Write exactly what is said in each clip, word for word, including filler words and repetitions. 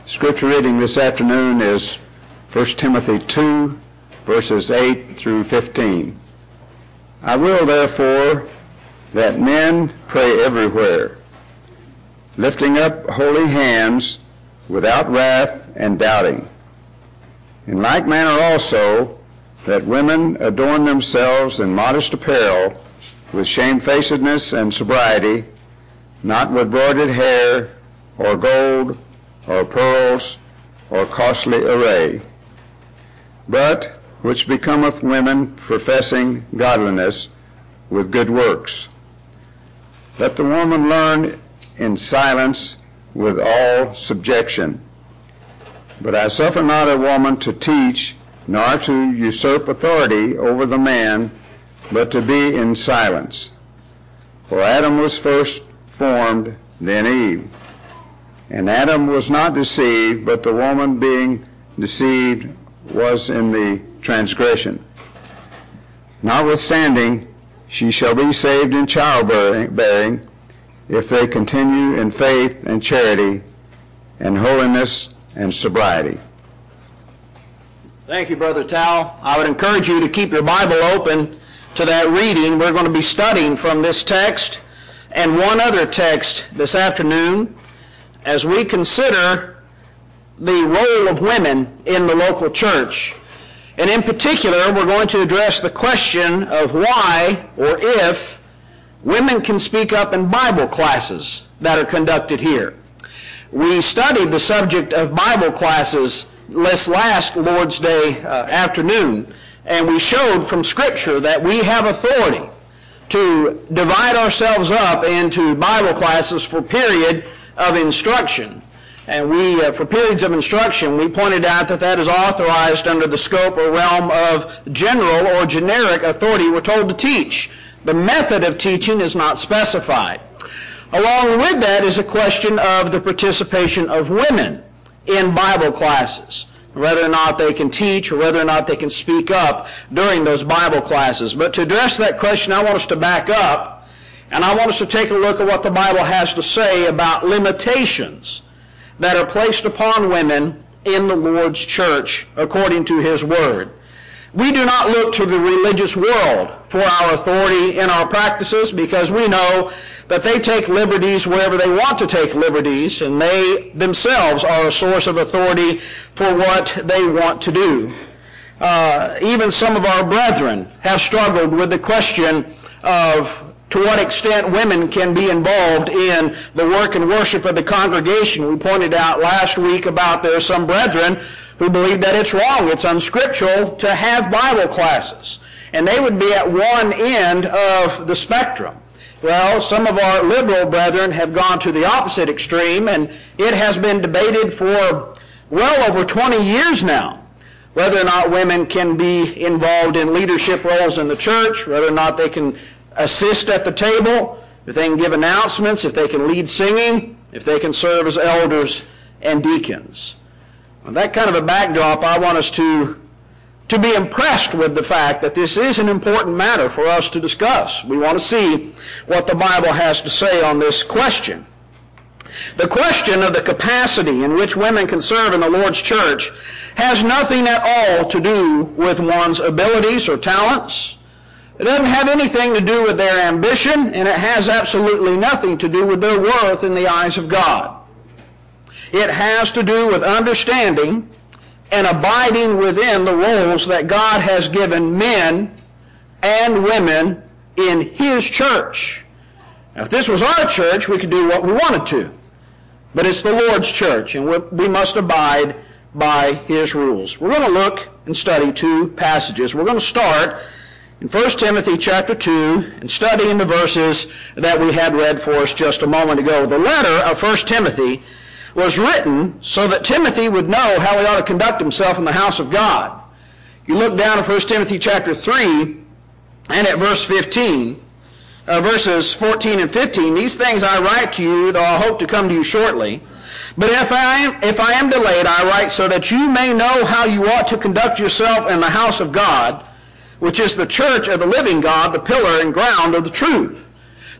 Scripture reading this afternoon is First Timothy two, verses eight through fifteen. I will therefore that men pray everywhere, lifting up holy hands without wrath and doubting. In like manner also that women adorn themselves in modest apparel, with shamefacedness and sobriety, not with broidered hair, or gold, or pearls, or costly array, but which becometh women professing godliness with good works. Let the woman learn in silence with all subjection. But I suffer not a woman to teach, nor to usurp authority over the man, but to be in silence. For Adam was first formed, then Eve. And Adam was not deceived, but the woman being deceived was in the transgression. Notwithstanding, she shall be saved in childbearing, if they continue in faith and charity and holiness and sobriety. Thank you, Brother Tal. I would encourage you to keep your Bible open to that reading. We're going to be studying from this text and one other text this afternoon as we consider the role of women in the local church. And in particular, we're going to address the question of why or if women can speak up in Bible classes that are conducted here. We studied the subject of Bible classes this last Lord's Day uh, afternoon, and we showed from Scripture that we have authority to divide ourselves up into Bible classes for period of instruction. And we, uh, for periods of instruction, we pointed out that that is authorized under the scope or realm of general or generic authority we're told to teach. The method of teaching is not specified. Along with that is a question of the participation of women in Bible classes, whether or not they can teach or whether or not they can speak up during those Bible classes. But to address that question, I want us to back up, and I want us to take a look at what the Bible has to say about limitations that are placed upon women in the Lord's church according to His Word. We do not look to the religious world for our authority in our practices, because we know that they take liberties wherever they want to take liberties, and they themselves are a source of authority for what they want to do. Uh, even some of our brethren have struggled with the question of to what extent women can be involved in the work and worship of the congregation. We pointed out last week about there are some brethren who believe that it's wrong, it's unscriptural to have Bible classes. And they would be at one end of the spectrum. Well, some of our liberal brethren have gone to the opposite extreme, and it has been debated for well over twenty years now whether or not women can be involved in leadership roles in the church, whether or not they can assist at the table, if they can give announcements, if they can lead singing, if they can serve as elders and deacons. With that kind of a backdrop, I want us to, to be impressed with the fact that this is an important matter for us to discuss. We want to see what the Bible has to say on this question. The question of the capacity in which women can serve in the Lord's church has nothing at all to do with one's abilities or talents. It doesn't have anything to do with their ambition, and it has absolutely nothing to do with their worth in the eyes of God. It has to do with understanding and abiding within the roles that God has given men and women in His church. Now, if this was our church, we could do what we wanted to. But it's the Lord's church, and we must abide by His rules. We're going to look and study two passages. We're going to start in First Timothy chapter two and study in the verses that we had read for us just a moment ago. The letter of First Timothy was written so that Timothy would know how he ought to conduct himself in the house of God. You look down at First Timothy chapter three and at verse fifteen, uh, verses fourteen and fifteen. These things I write to you, though I hope to come to you shortly. But if I am, if I am delayed, I write so that you may know how you ought to conduct yourself in the house of God, which is the church of the living God, the pillar and ground of the truth.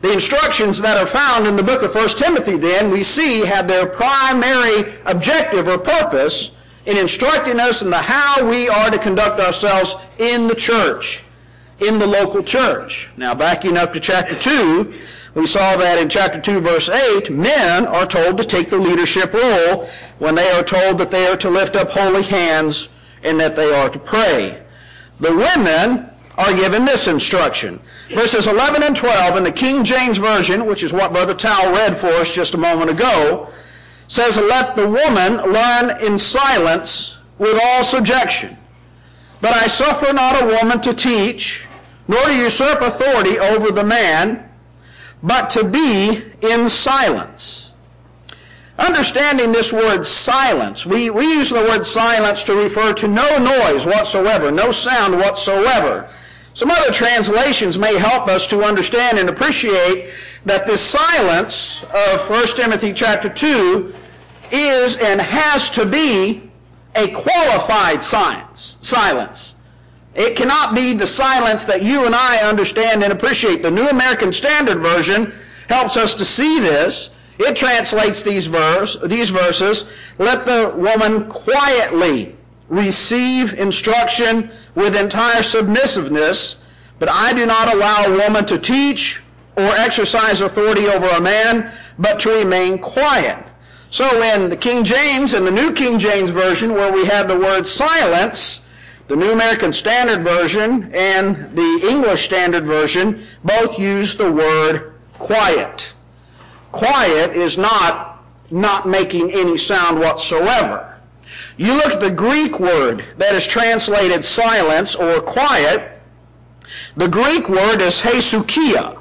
The instructions that are found in the book of First Timothy, then, we see have their primary objective or purpose in instructing us in the how we are to conduct ourselves in the church, in the local church. Now, backing up to chapter two, we saw that in chapter two, verse eight, men are told to take the leadership role when they are told that they are to lift up holy hands and that they are to pray. The women are given this instruction. Verses eleven and twelve in the King James Version, which is what Brother Towle read for us just a moment ago, says, "Let the woman learn in silence with all subjection. But I suffer not a woman to teach, nor to usurp authority over the man, but to be in silence." Understanding this word silence, we, we use the word silence to refer to no noise whatsoever, no sound whatsoever. Some other translations may help us to understand and appreciate that this silence of First Timothy chapter two is and has to be a qualified silence. silence. It cannot be the silence that you and I understand and appreciate. The New American Standard Version helps us to see this. It translates these, verse, these verses, "Let the woman quietly receive instruction with entire submissiveness, but I do not allow a woman to teach or exercise authority over a man, but to remain quiet." So in the King James and the New King James Version, where we have the word silence, the New American Standard Version and the English Standard Version both use the word quiet. Quiet is not not making any sound whatsoever. You look at the Greek word that is translated silence or quiet. The Greek word is hesukia.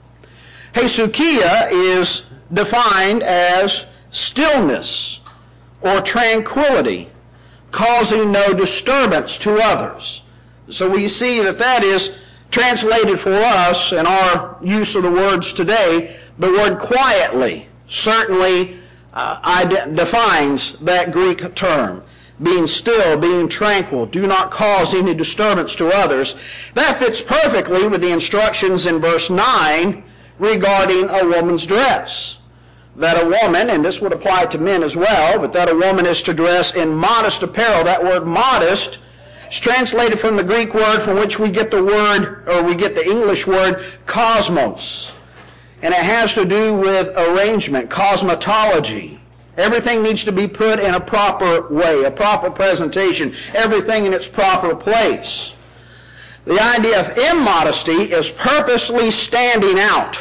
Hesukia is defined as stillness or tranquility, causing no disturbance to others. So we see that that is translated for us in our use of the words today. The word quietly certainly uh, defines that Greek term. Being still, being tranquil, do not cause any disturbance to others. That fits perfectly with the instructions in verse nine regarding a woman's dress. That a woman, and this would apply to men as well, but that a woman is to dress in modest apparel. That word modest is translated from the Greek word from which we get the word, or we get the English word, cosmos. And it has to do with arrangement, cosmetology. Everything needs to be put in a proper way, a proper presentation, everything in its proper place. The idea of immodesty is purposely standing out,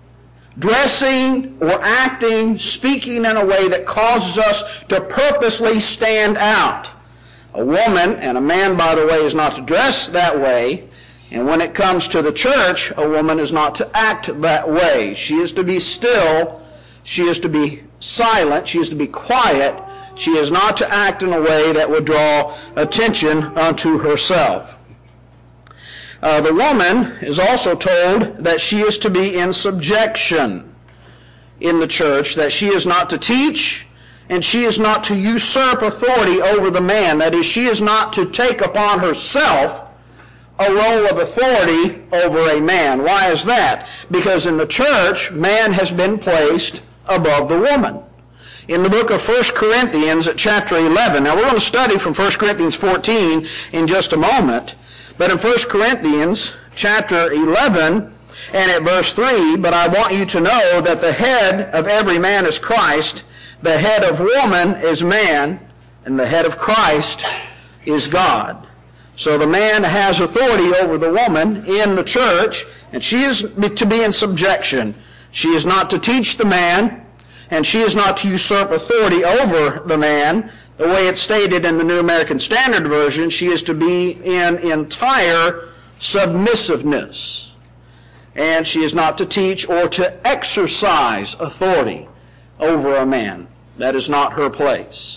dressing or acting, speaking in a way that causes us to purposely stand out. A woman, and a man, by the way, is not to dress that way. And when it comes to the church, a woman is not to act that way. She is to be still. She is to be silent. She is to be quiet. She is not to act in a way that would draw attention unto herself. Uh, the woman is also told that she is to be in subjection in the church, that she is not to teach, and she is not to usurp authority over the man. That is, she is not to take upon herself a role of authority over a man. Why is that? Because in the church, man has been placed above the woman. In the book of First Corinthians at chapter eleven, now we're going to study from First Corinthians fourteen in just a moment, but in First Corinthians chapter eleven and at verse three, "But I want you to know that the head of every man is Christ, the head of woman is man, and the head of Christ is God." So the man has authority over the woman in the church, and she is to be in subjection. She is not to teach the man, and she is not to usurp authority over the man. The way it's stated in the New American Standard Version, she is to be in entire submissiveness. And she is not to teach or to exercise authority over a man. That is not her place.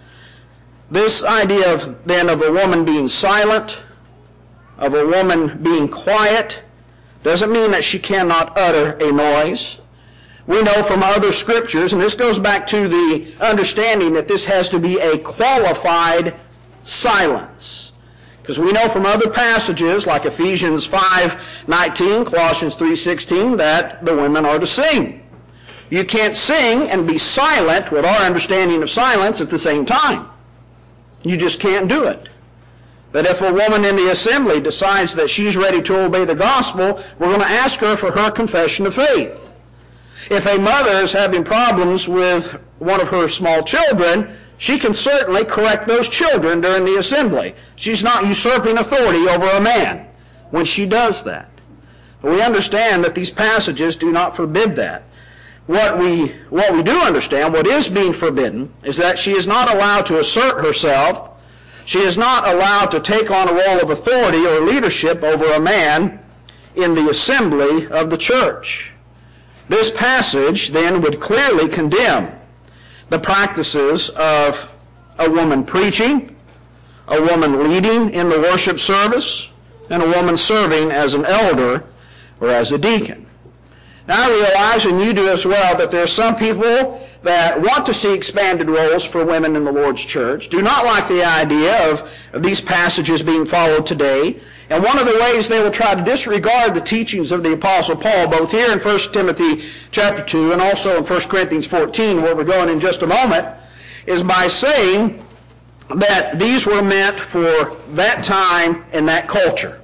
This idea of, then, of a woman being silent, of a woman being quiet, doesn't mean that she cannot utter a noise. We know from other scriptures, and this goes back to the understanding that this has to be a qualified silence. Because we know from other passages like Ephesians five nineteen, Colossians three sixteen, that the women are to sing. You can't sing and be silent with our understanding of silence at the same time. You just can't do it. That if a woman in the assembly decides that she's ready to obey the gospel, we're going to ask her for her confession of faith. If a mother is having problems with one of her small children, she can certainly correct those children during the assembly. She's not usurping authority over a man when she does that. But we understand that these passages do not forbid that. What we, what we do understand, what is being forbidden, is that she is not allowed to assert herself. She is not allowed to take on a role of authority or leadership over a man in the assembly of the church. This passage then would clearly condemn the practices of a woman preaching, a woman leading in the worship service, and a woman serving as an elder or as a deacon. Now I realize, and you do as well, that there are some people that want to see expanded roles for women in the Lord's church, do not like the idea of, of these passages being followed today. And one of the ways they will try to disregard the teachings of the Apostle Paul, both here in First Timothy chapter two and also in First Corinthians fourteen, where we're going in just a moment, is by saying that these were meant for that time and that culture.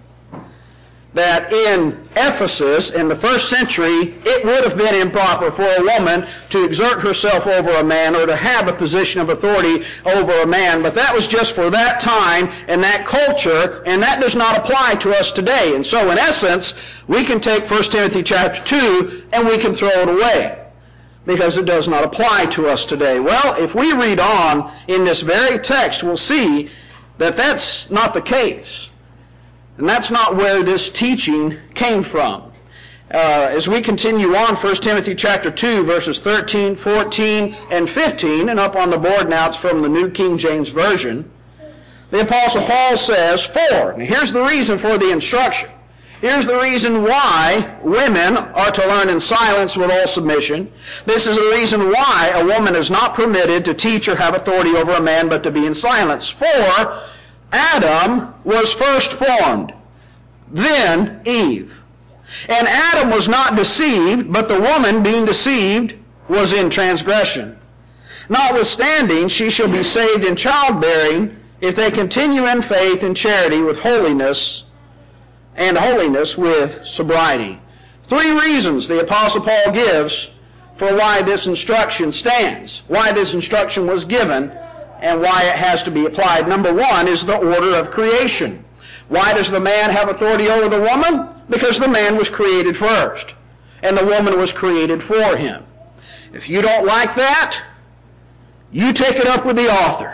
That in Ephesus, in the first century, it would have been improper for a woman to exert herself over a man or to have a position of authority over a man, but that was just for that time and that culture, and that does not apply to us today. And so, in essence, we can take First Timothy chapter two and we can throw it away because it does not apply to us today. Well, if we read on in this very text, we'll see that that's not the case. And that's not where this teaching came from. Uh, as we continue on, First Timothy chapter two, verses thirteen, fourteen, and fifteen, and up on the board now it's from the New King James Version, the Apostle Paul says, For, and here's the reason for the instruction. Here's the reason why women are to learn in silence with all submission. This is the reason why a woman is not permitted to teach or have authority over a man, but to be in silence. For Adam was first formed, then Eve. And Adam was not deceived, but the woman, being deceived, was in transgression. Notwithstanding, she shall be saved in childbearing, if they continue in faith and charity with holiness, and holiness with sobriety. Three reasons the Apostle Paul gives for why this instruction stands, why this instruction was given, and why it has to be applied. Number one is the order of creation. Why does the man have authority over the woman? Because the man was created first, and the woman was created for him. If you don't like that, you take it up with the author.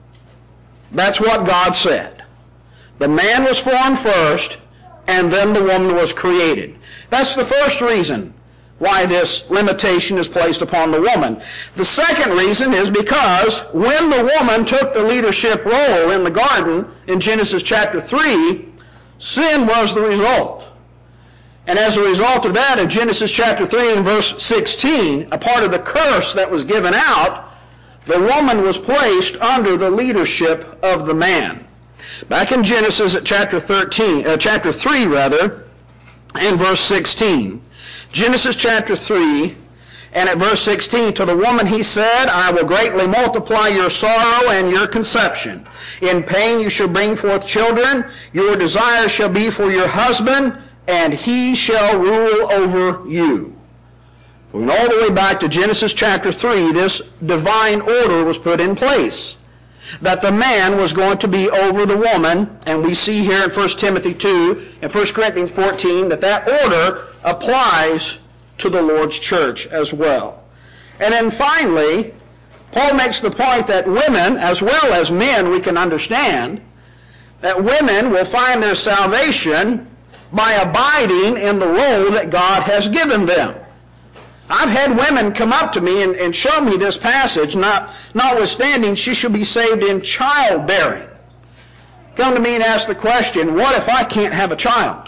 That's what God said. The man was formed first, and then the woman was created. That's the first reason why this limitation is placed upon the woman. The second reason is because when the woman took the leadership role in the garden in Genesis chapter three, sin was the result. And as a result of that, in Genesis chapter three and verse sixteen, a part of the curse that was given out, the woman was placed under the leadership of the man. Back in Genesis at chapter thirteen, uh, chapter three rather, and verse sixteen. Genesis chapter three, and at verse sixteen, to the woman he said, I will greatly multiply your sorrow and your conception. In pain you shall bring forth children. Your desire shall be for your husband, and he shall rule over you. Going all the way back to Genesis chapter three, this divine order was put in place, that the man was going to be over the woman, and we see here in First Timothy two and First Corinthians fourteen that that order applies to the Lord's church as well. And then finally, Paul makes the point that women, as well as men, we can understand that women will find their salvation by abiding in the role that God has given them. I've had women come up to me and, and show me this passage, not, notwithstanding she should be saved in childbearing. Come to me and ask the question, what if I can't have a child?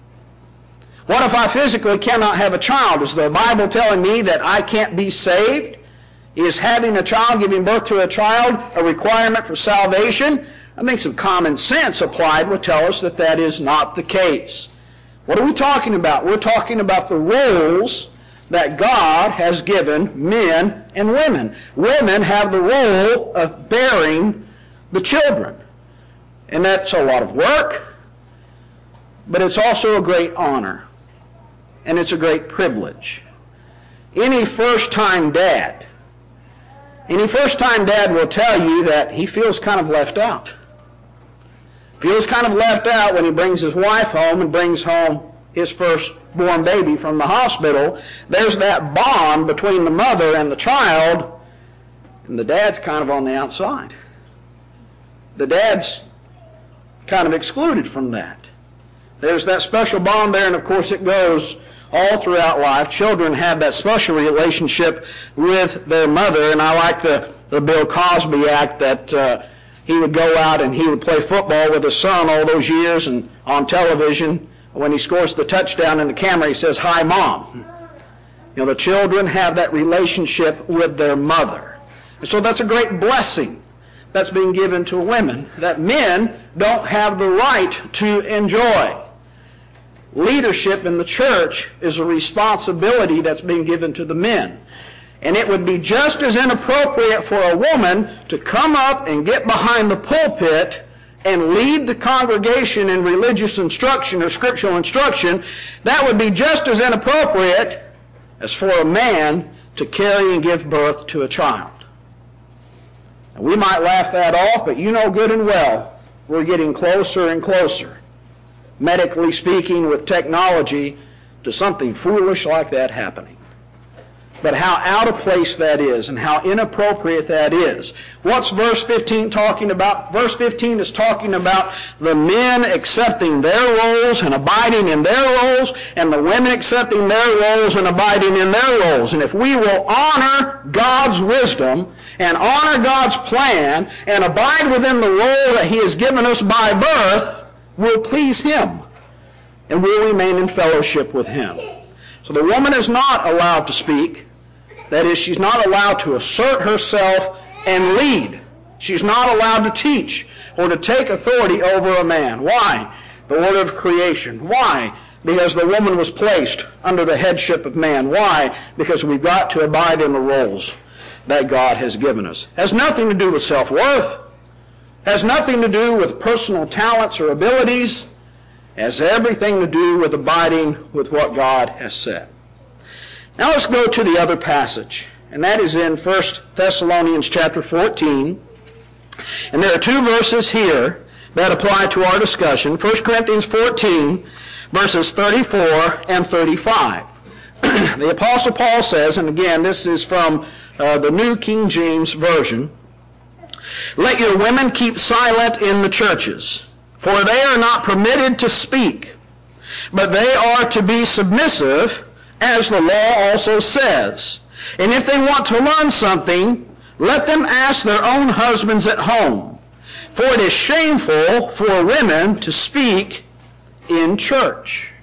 What if I physically cannot have a child? Is the Bible telling me that I can't be saved? Is having a child, giving birth to a child, a requirement for salvation? I think some common sense applied would tell us that that is not the case. What are we talking about? We're talking about the roles that God has given men and women. Women have the role of bearing the children. And that's a lot of work, but it's also a great honor. And it's a great privilege. Any first-time dad, any first-time dad will tell you that he feels kind of left out. Feels kind of left out when he brings his wife home and brings home his firstborn baby from the hospital. There's that bond between the mother and the child, and the dad's kind of on the outside. The dad's kind of excluded from that. There's that special bond there, and of course it goes all throughout life. Children have that special relationship with their mother, and I like the, the Bill Cosby act that uh, he would go out and he would play football with his son all those years, and on television, when he scores the touchdown in the camera, he says, "Hi, Mom." You know, the children have that relationship with their mother. And so that's a great blessing that's being given to women that men don't have the right to enjoy. Leadership in the church is a responsibility that's being given to the men. And it would be just as inappropriate for a woman to come up and get behind the pulpit and lead the congregation in religious instruction or scriptural instruction. That would be just as inappropriate as for a man to carry and give birth to a child. And we might laugh that off, but you know good and well we're getting closer and closer, medically speaking, with technology, to something foolish like that happening. But how out of place that is and how inappropriate that is. What's verse fifteen talking about? Verse fifteen is talking about the men accepting their roles and abiding in their roles, and the women accepting their roles and abiding in their roles. And if we will honor God's wisdom and honor God's plan and abide within the role that He has given us by birth, we'll please Him and we'll remain in fellowship with Him. So the woman is not allowed to speak. That is, she's not allowed to assert herself and lead. She's not allowed to teach or to take authority over a man. Why? The order of creation. Why? Because the woman was placed under the headship of man. Why? Because we've got to abide in the roles that God has given us. Has nothing to do with self-worth. Has nothing to do with personal talents or abilities. Has everything to do with abiding with what God has said. Now let's go to the other passage, and that is in First Thessalonians chapter fourteen. And there are two verses here that apply to our discussion. First Corinthians fourteen, verses thirty-four and thirty-five. The Apostle Paul says, and again, this is from uh, the New King James Version, "Let your women keep silent in the churches, for they are not permitted to speak, but they are to be submissive, as the law also says. And if they want to learn something, let them ask their own husbands at home. For it is shameful for women to speak in church."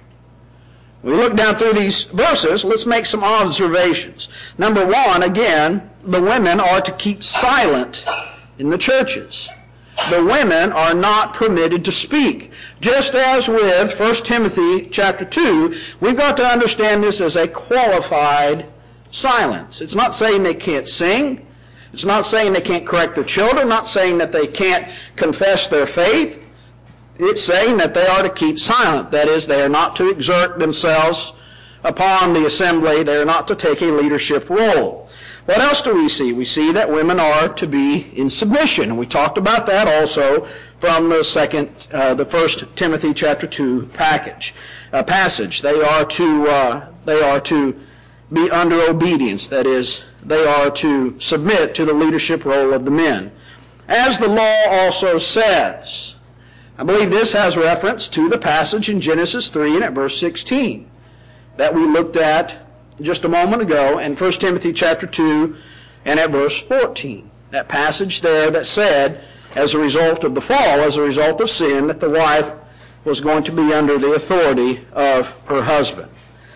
We look down through these verses. Let's make some observations. Number one, again, the women are to keep silent in the churches. The women are not permitted to speak. Just as with First Timothy chapter two, we've got to understand this as a qualified silence. It's not saying they can't sing. It's not saying they can't correct their children. Not saying that they can't confess their faith. It's saying that they are to keep silent. That is, they are not to exert themselves upon the assembly. They are not to take a leadership role. What else do we see? We see that women are to be in submission. And we talked about that also from the second, uh, the First Timothy chapter two package, uh, passage. They are to uh, they are to be under obedience. That is, they are to submit to the leadership role of the men, as the law also says. I believe this has reference to the passage in Genesis three and at verse sixteen that we looked at just a moment ago in First Timothy chapter two and at verse fourteen. That passage there that said, as a result of the fall, as a result of sin, that the wife was going to be under the authority of her husband.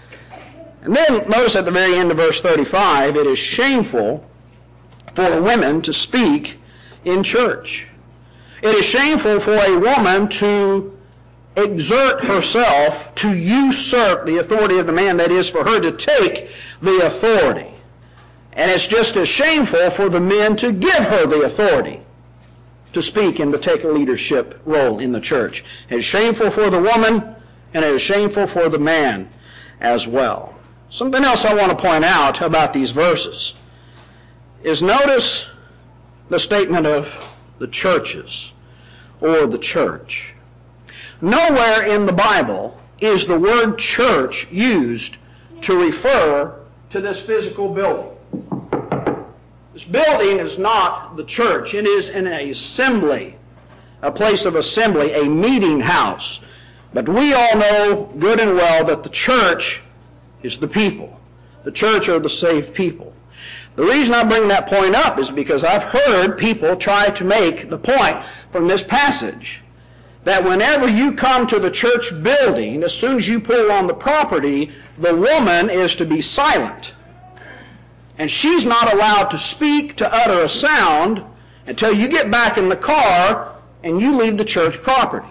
And then notice at the very end of verse thirty-five, it is shameful for women to speak in church. It is shameful for a woman to exert herself to usurp the authority of the man, that is, for her to take the authority. And it's just as shameful for the men to give her the authority to speak and to take a leadership role in the church. It is shameful for the woman, and it is shameful for the man as well. Something else I want to point out about these verses is notice the statement of the churches or the church. Nowhere in the Bible is the word church used to refer to this physical building. This building is not the church. It is an assembly, a place of assembly, a meeting house. But we all know good and well that the church is the people. The church are the saved people. The reason I bring that point up is because I've heard people try to make the point from this passage that whenever you come to the church building, as soon as you pull on the property, the woman is to be silent. And she's not allowed to speak, to utter a sound, until you get back in the car and you leave the church property.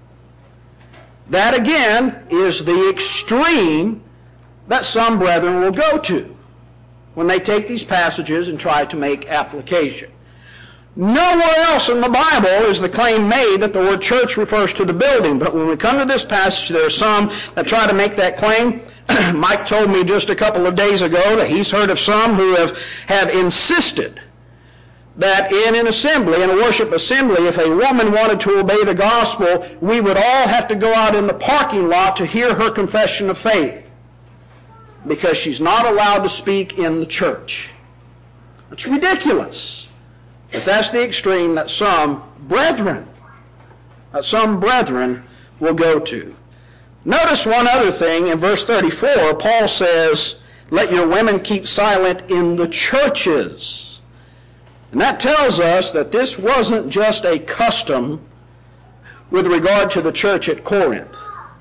That, again, is the extreme that some brethren will go to when they take these passages and try to make application. Nowhere else in the Bible is the claim made that the word church refers to the building. But when we come to this passage, there are some that try to make that claim. Mike told me just a couple of days ago that he's heard of some who have, have insisted that in an assembly, in a worship assembly, if a woman wanted to obey the gospel, we would all have to go out in the parking lot to hear her confession of faith, because she's not allowed to speak in the church. That's ridiculous. But that's the extreme that some brethren, that some brethren will go to. Notice one other thing. In verse thirty-four, Paul says, let your women keep silent in the churches. And that tells us that this wasn't just a custom with regard to the church at Corinth.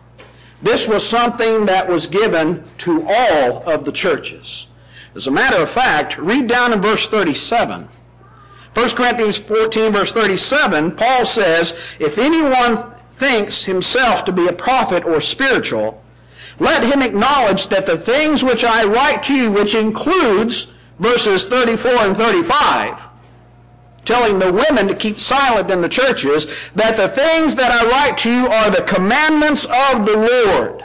This was something that was given to all of the churches. As a matter of fact, read down in verse thirty-seven. First Corinthians fourteen, verse thirty-seven, Paul says, if anyone thinks himself to be a prophet or spiritual, let him acknowledge that the things which I write to you, which includes verses thirty-four and thirty-five, telling the women to keep silent in the churches, that the things that I write to you are the commandments of the Lord.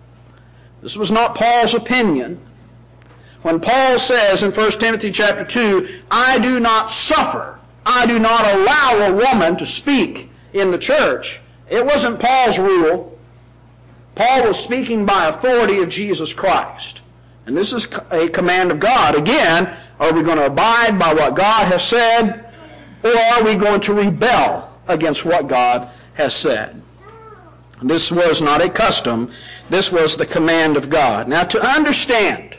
This was not Paul's opinion. When Paul says in First Timothy chapter two, I do not suffer, I do not allow a woman to speak in the church, it wasn't Paul's rule. Paul was speaking by authority of Jesus Christ. And this is a command of God. Again, are we going to abide by what God has said, or are we going to rebel against what God has said? This was not a custom. This was the command of God. Now, to understand,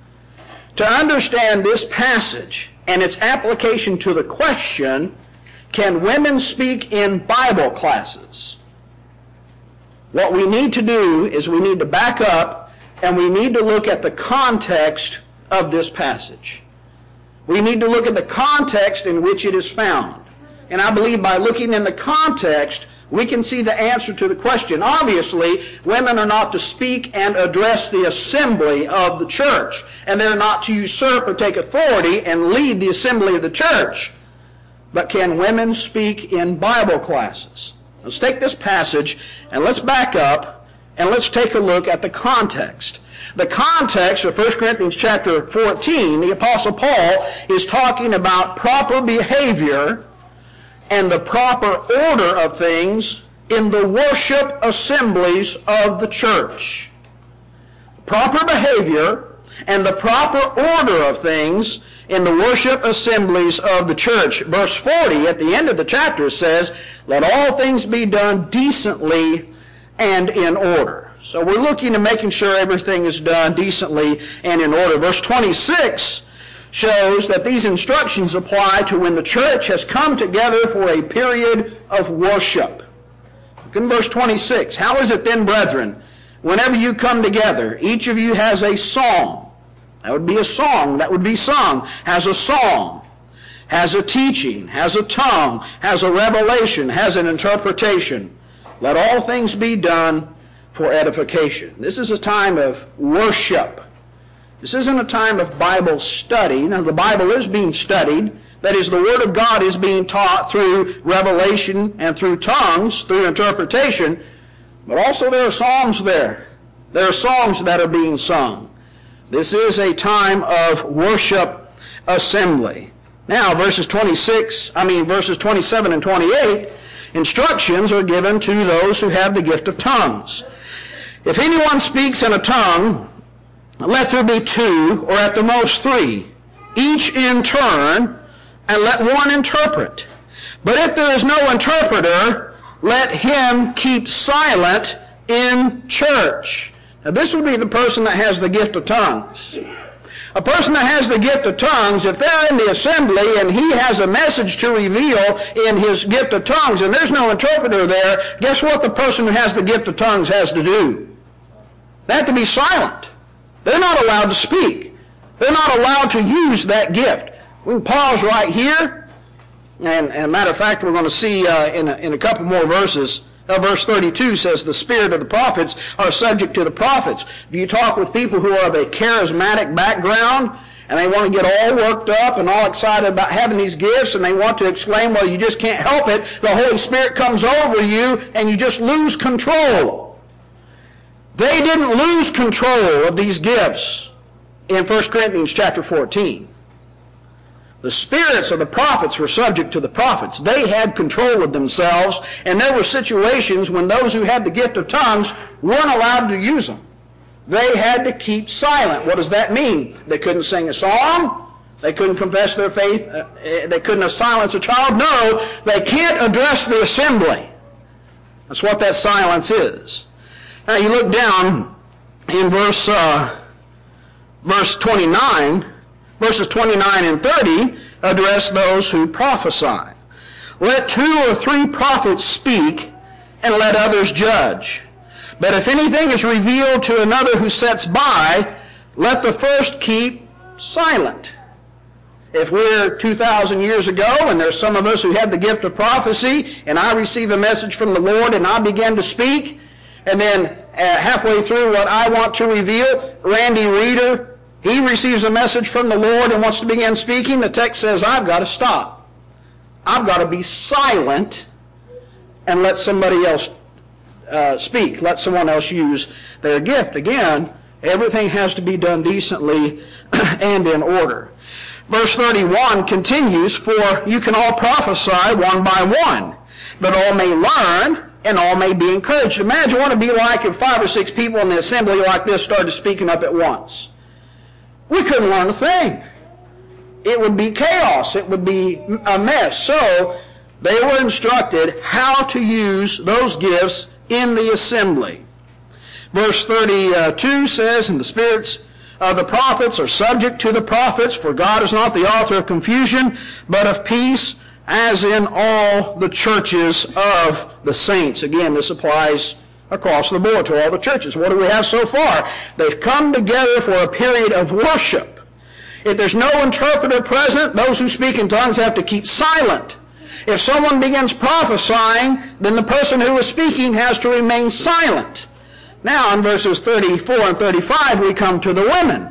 to understand this passage and its application to the question, can women speak in Bible classes? What we need to do is we need to back up and we need to look at the context of this passage. We need to look at the context in which it is found. And I believe by looking in the context, we can see the answer to the question. Obviously, women are not to speak and address the assembly of the church, and they're not to usurp or take authority and lead the assembly of the church. But can women speak in Bible classes? Let's take this passage and let's back up and let's take a look at the context. The context of First Corinthians chapter fourteen, the Apostle Paul is talking about proper behavior and the proper order of things in the worship assemblies of the church. Proper behavior and the proper order of things in the worship assemblies of the church. Verse forty at the end of the chapter says, let all things be done decently and in order. So we're looking at making sure everything is done decently and in order. Verse twenty-six shows that these instructions apply to when the church has come together for a period of worship. Look in verse twenty-six. How is it then, brethren, whenever you come together, each of you has a song. That would be a song that would be sung, has a song. has a teaching, has a tongue, has a revelation, has an interpretation. Let all things be done for edification. This is a time of worship. This isn't a time of Bible study. Now, the Bible is being studied. That is, the Word of God is being taught through revelation and through tongues, through interpretation. But also there are psalms there. There are songs that are being sung. This is a time of worship assembly. Now, verses twenty-six, I mean verses twenty-seven and twenty-eight, instructions are given to those who have the gift of tongues. If anyone speaks in a tongue, let there be two, or at the most three, each in turn, and let one interpret. But if there is no interpreter, let him keep silent in church. Now, this would be the person that has the gift of tongues. A person that has the gift of tongues, if they're in the assembly and he has a message to reveal in his gift of tongues and there's no interpreter there, guess what the person who has the gift of tongues has to do? They have to be silent. They're not allowed to speak. They're not allowed to use that gift. We can pause right here. And, and matter of fact, we're going to see uh, in, a, in a couple more verses. Uh, verse thirty-two says, the spirit of the prophets are subject to the prophets. If you talk with people who are of a charismatic background, and they want to get all worked up and all excited about having these gifts, and they want to exclaim, well, you just can't help it. The Holy Spirit comes over you, and you just lose control. They didn't lose control of these gifts in First Corinthians chapter fourteen. The spirits of the prophets were subject to the prophets. They had control of themselves, and there were situations when those who had the gift of tongues weren't allowed to use them. They had to keep silent. What does that mean? They couldn't sing a song. They couldn't confess their faith. Uh, they couldn't silence a child. No, they can't address the assembly. That's what that silence is. Now you look down in verse, uh, verse twenty-nine. Verses twenty-nine and thirty address those who prophesy. Let two or three prophets speak, and let others judge. But if anything is revealed to another who sits by, let the first keep silent. If we're two thousand years ago, and there's some of us who had the gift of prophecy, and I receive a message from the Lord, and I begin to speak, and then uh, halfway through what I want to reveal, Randy Reeder, he receives a message from the Lord and wants to begin speaking. The text says, I've got to stop. I've got to be silent and let somebody else uh, speak. Let someone else use their gift. Again, everything has to be done decently and in order. Verse thirty-one continues, for you can all prophesy one by one, but all may learn and all may be encouraged. Imagine what it would be like if five or six people in the assembly like this started speaking up at once. We couldn't learn a thing. It would be chaos. It would be a mess. So they were instructed how to use those gifts in the assembly. Verse thirty-two says, and the spirits of the prophets are subject to the prophets, for God is not the author of confusion, but of peace, as in all the churches of the saints. Again, this applies across the board to all the churches. What do we have so far? They've come together for a period of worship. If there's no interpreter present, those who speak in tongues have to keep silent. If someone begins prophesying, then the person who is speaking has to remain silent. Now in verses thirty-four and thirty-five we come to the women.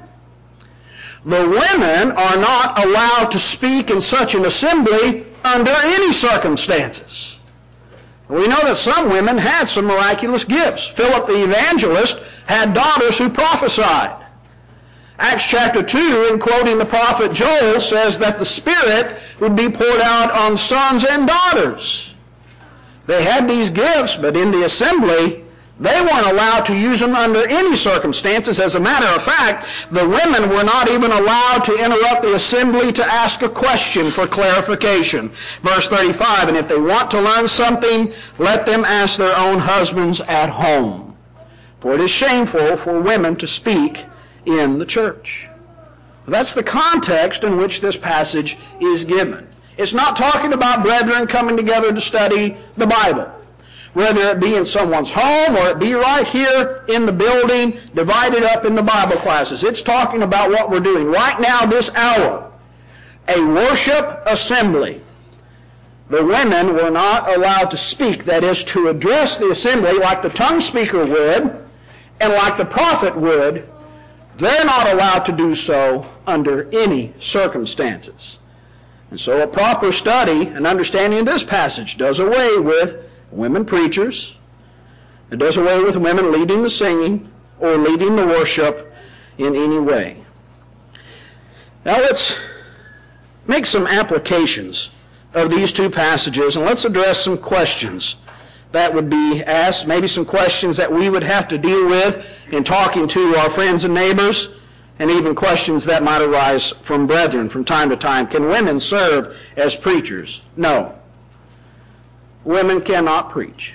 The women are not allowed to speak in such an assembly under any circumstances. We know that some women had some miraculous gifts. Philip the evangelist had daughters who prophesied. Acts chapter two, in quoting the prophet Joel, says that the Spirit would be poured out on sons and daughters. They had these gifts, but in the assembly, they weren't allowed to use them under any circumstances. As a matter of fact, the women were not even allowed to interrupt the assembly to ask a question for clarification. Verse thirty-five, and if they want to learn something, let them ask their own husbands at home. For it is shameful for women to speak in the church. That's the context in which this passage is given. It's not talking about brethren coming together to study the Bible, whether it be in someone's home or it be right here in the building, divided up into Bible classes. It's talking about what we're doing right now, this hour. a worship assembly. The women were not allowed to speak, that is, to address the assembly like the tongue speaker would and like the prophet would. They're not allowed to do so under any circumstances. And so a proper study and understanding of this passage does away with women preachers. It does away with women leading the singing or leading the worship in any way. Now let's make some applications of these two passages, and let's address some questions that would be asked, maybe some questions that we would have to deal with in talking to our friends and neighbors, and even questions that might arise from brethren from time to time. Can women serve as preachers? No. Women cannot preach.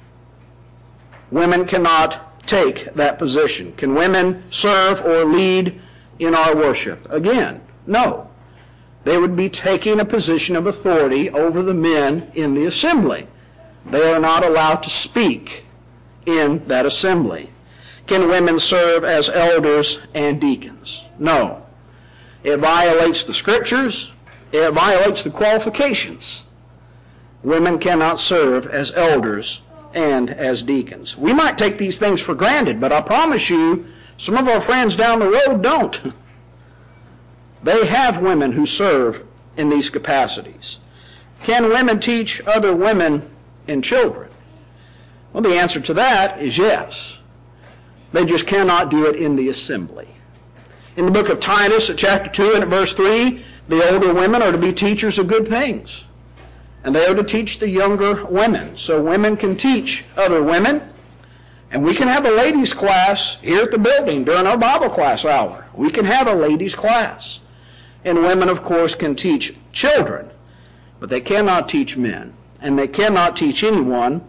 Women cannot take that position. Can women serve or lead in our worship? Again, no. They would be taking a position of authority over the men in the assembly. They are not allowed to speak in that assembly. Can women serve as elders and deacons? No. It violates the scriptures. It violates the qualifications. Women cannot serve as elders and as deacons. We might take these things for granted, but I promise you, some of our friends down the road don't. They have women who serve in these capacities. Can women teach other women and children? Well, the answer to that is yes. They just cannot do it in the assembly. In the book of Titus, at chapter two and at verse three, the older women are to be teachers of good things. And they are to teach the younger women. So women can teach other women. And we can have a ladies' class here at the building during our Bible class hour. We can have a ladies' class. And women, of course, can teach children. But they cannot teach men. And they cannot teach anyone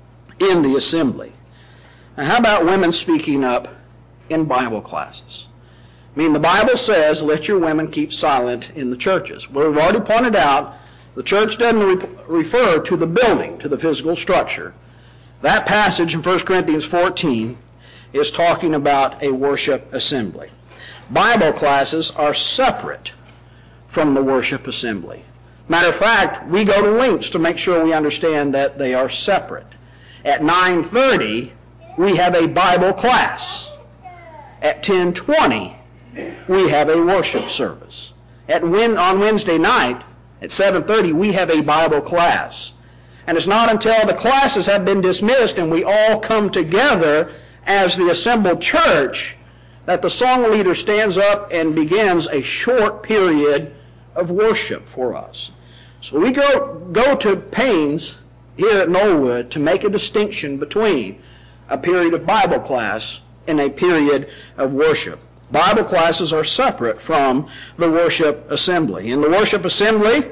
in the assembly. Now, how about women speaking up in Bible classes? I mean, the Bible says, let your women keep silent in the churches. Well, we've already pointed out, the church doesn't re- refer to the building, to the physical structure. That passage in First Corinthians fourteen is talking about a worship assembly. Bible classes are separate from the worship assembly. Matter of fact, we go to lengths to make sure we understand that they are separate. At nine thirty, we have a Bible class. At ten twenty, we have a worship service. At win- on Wednesday night, at seven thirty, we have a Bible class. And it's not until the classes have been dismissed and we all come together as the assembled church that the song leader stands up and begins a short period of worship for us. So we go, go to pains here at Knollwood to make a distinction between a period of Bible class and a period of worship. Bible classes are separate from the worship assembly. In the worship assembly,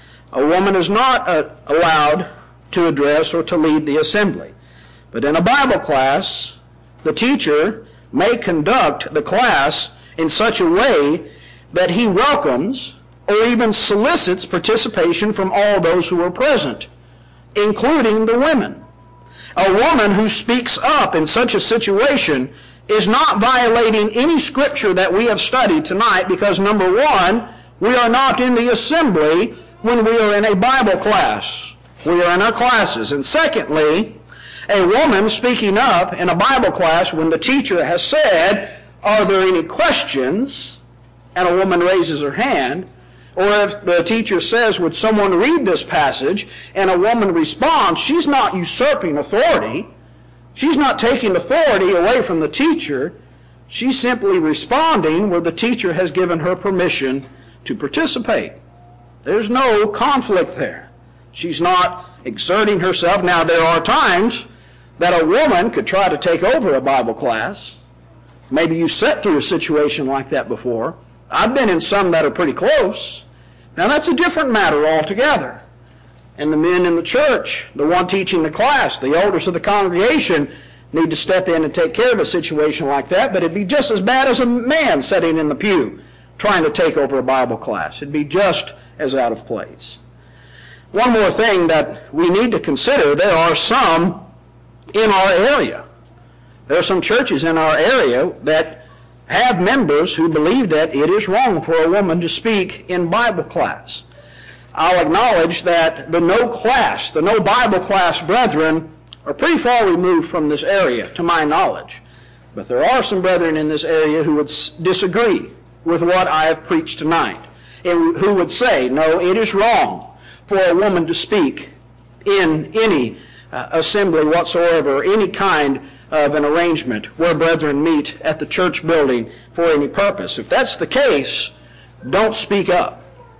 a woman is not uh, allowed to address or to lead the assembly. But in a Bible class, the teacher may conduct the class in such a way that he welcomes or even solicits participation from all those who are present, including the women. A woman who speaks up in such a situation is not violating any scripture that we have studied tonight because, number one, we are not in the assembly when we are in a Bible class. We are in our classes. And secondly, a woman speaking up in a Bible class when the teacher has said, are there any questions? And a woman raises her hand. Or if the teacher says, would someone read this passage? And a woman responds, she's not usurping authority. She's not taking authority away from the teacher. She's simply responding where the teacher has given her permission to participate. There's no conflict there. She's not exerting herself. Now, there are times that a woman could try to take over a Bible class. Maybe you sat through a situation like that before. I've been in some that are pretty close. Now, that's a different matter altogether. And the men in the church, the one teaching the class, the elders of the congregation need to step in and take care of a situation like that, but it'd be just as bad as a man sitting in the pew trying to take over a Bible class. It'd be just as out of place. One more thing that we need to consider, there are some in our area. There are some churches in our area that have members who believe that it is wrong for a woman to speak in Bible class. I'll acknowledge that the no class, the no Bible class brethren are pretty far removed from this area, to my knowledge. But there are some brethren in this area who would disagree with what I have preached tonight, and who would say, no, it is wrong for a woman to speak in any uh, assembly whatsoever, or any kind of an arrangement where brethren meet at the church building for any purpose. If that's the case, don't speak up.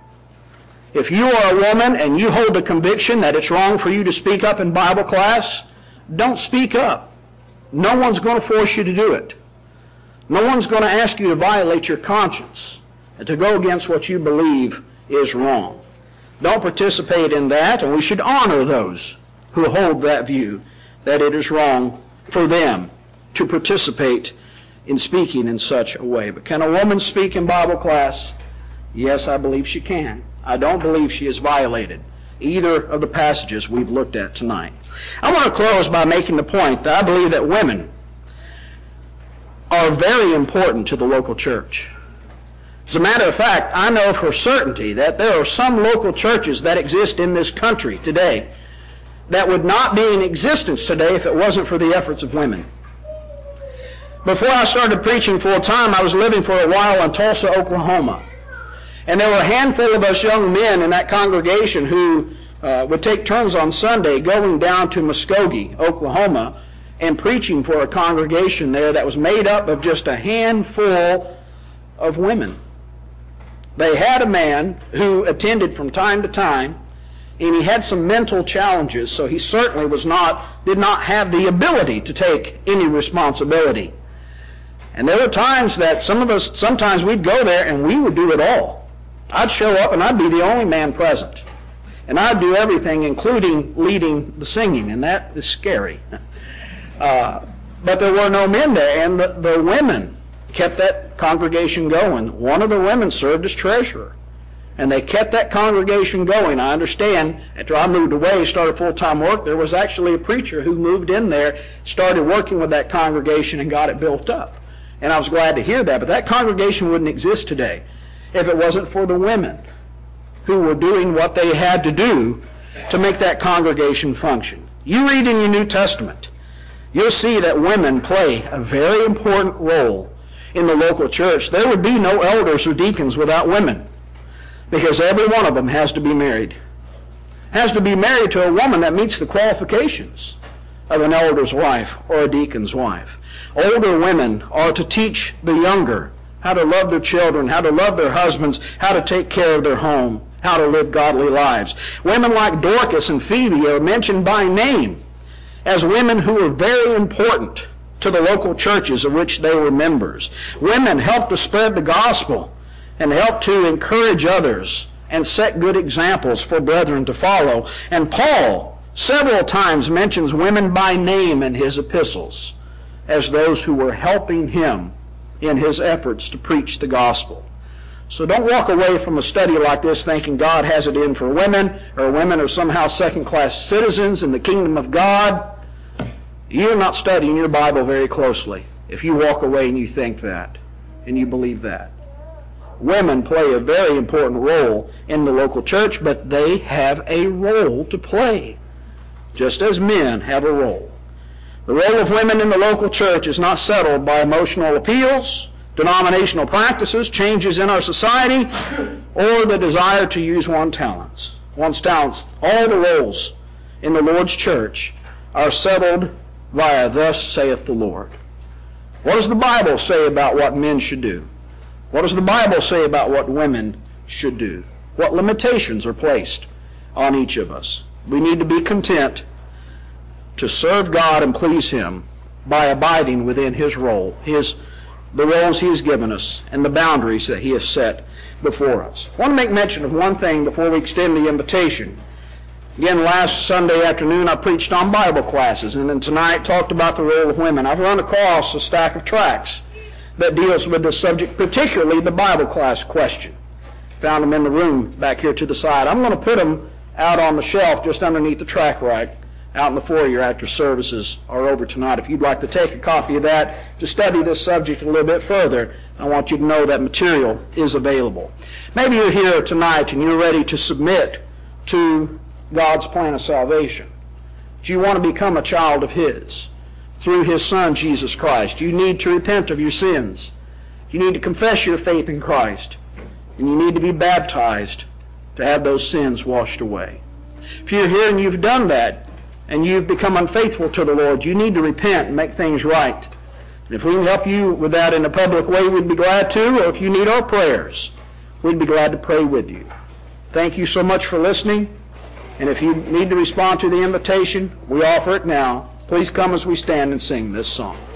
If you are a woman and you hold the conviction that it's wrong for you to speak up in Bible class, don't speak up. No one's going to force you to do it. No one's going to ask you to violate your conscience and to go against what you believe is wrong. Don't participate in that, and we should honor those who hold that view, that it is wrong for them to participate in speaking in such a way. But can a woman speak in Bible class? Yes, I believe she can. I don't believe she has violated either of the passages we've looked at tonight. I want to close by making the point that I believe that women are very important to the local church. As a matter of fact, I know for certainty that there are some local churches that exist in this country today that would not be in existence today if it wasn't for the efforts of women. Before I started preaching full time, I was living for a while in Tulsa, Oklahoma. And there were a handful of us young men in that congregation who uh, would take turns on Sunday going down to Muskogee, Oklahoma, and preaching for a congregation there that was made up of just a handful of women. They had a man who attended from time to time, and he had some mental challenges, so he certainly was not, did not have the ability to take any responsibility. And there were times that some of us, sometimes we'd go there and we would do it all. I'd show up and I'd be the only man present. And I'd do everything, including leading the singing, and that is scary. Uh, but there were no men there, and the, the women kept that congregation going. One of the women served as treasurer, and they kept that congregation going. I understand after I moved away, started full-time work, there was actually a preacher who moved in there, started working with that congregation and got it built up. And I was glad to hear that, but that congregation wouldn't exist today if it wasn't for the women who were doing what they had to do to make that congregation function. You read in your New Testament, you'll see that women play a very important role in the local church. There would be no elders or deacons without women, because every one of them has to be married. Has to be married to a woman that meets the qualifications of an elder's wife or a deacon's wife. Older women are to teach the younger how to love their children, how to love their husbands, how to take care of their home, how to live godly lives. Women like Dorcas and Phoebe are mentioned by name as women who were very important to the local churches of which they were members. Women helped to spread the gospel and helped to encourage others and set good examples for brethren to follow. And Paul several times mentions women by name in his epistles as those who were helping him in his efforts to preach the gospel. So don't walk away from a study like this thinking God has it in for women, or women are somehow second-class citizens in the kingdom of God. You're not studying your Bible very closely if you walk away and you think that, and you believe that. Women play a very important role in the local church, but they have a role to play, just as men have a role. The role of women in the local church is not settled by emotional appeals, denominational practices, changes in our society, or the desire to use one's talents. One's talents. All the roles in the Lord's church are settled via "Thus saith the Lord." What does the Bible say about what men should do? What does the Bible say about what women should do? What limitations are placed on each of us? We need to be content to serve God and please Him by abiding within His role, His the roles He has given us, and the boundaries that He has set before us. I want to make mention of one thing before we extend the invitation. Again, last Sunday afternoon I preached on Bible classes, and then tonight talked about the role of women. I've run across a stack of tracts that deals with this subject, particularly the Bible class question. Found them in the room back here to the side. I'm going to put them out on the shelf just underneath the tract rack out in the foyer after services are over tonight. If you'd like to take a copy of that to study this subject a little bit further, I want you to know that material is available. Maybe you're here tonight and you're ready to submit to God's plan of salvation. Do you want to become a child of His through His Son, Jesus Christ? You need to repent of your sins. You need to confess your faith in Christ. And you need to be baptized to have those sins washed away. If you're here and you've done that, and you've become unfaithful to the Lord, you need to repent and make things right. And if we can help you with that in a public way, we'd be glad to. Or if you need our prayers, we'd be glad to pray with you. Thank you so much for listening. And if you need to respond to the invitation, we offer it now. Please come as we stand and sing this song.